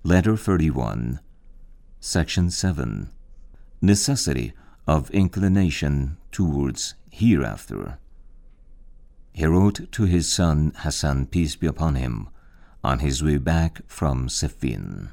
Letter 31, Section 7. Necessity of inclination towards hereafter. He wrote to his son Hassan, peace be upon him, on his way back from Siffin.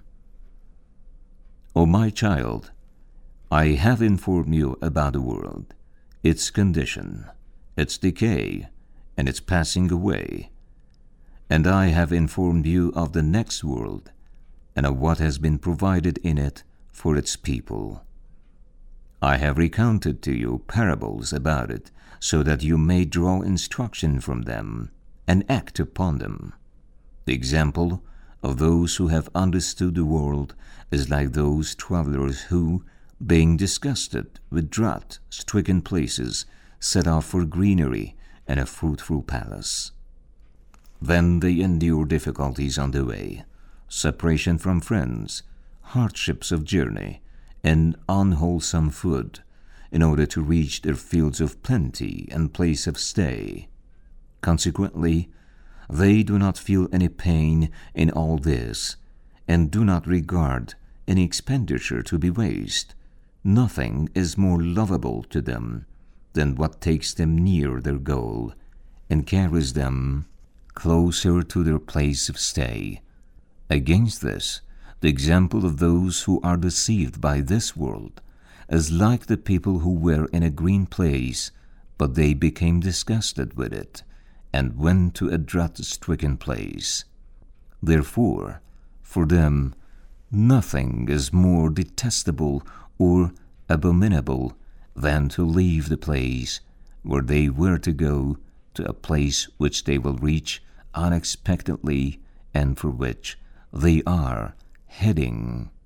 O my child, I have informed you about the world, its condition, its decay, and its passing away. And I have informed you of the next world, and of what has been provided in it for its people. I have recounted to you parables about it, so that you may draw instruction from them, and act upon them. The example of those who have understood the world is like those travelers who, being disgusted with drought-stricken places, set off for greenery and a fruitful palace. Then they endure difficulties on the way, separation from friends, hardships of journey, and unwholesome food, in order to reach their fields of plenty and place of stay. Consequently, they do not feel any pain in all this, and do not regard any expenditure to be waste. Nothing is more lovable to them than what takes them near their goal, and carries them closer to their place of stay. Against this, the example of those who are deceived by this world is like the people who were in a green place, but they became disgusted with it, and went to a drought-stricken place. Therefore, for them, nothing is more detestable or abominable than to leave the place where they were to go to a place which they will reach unexpectedly and for which they are heading.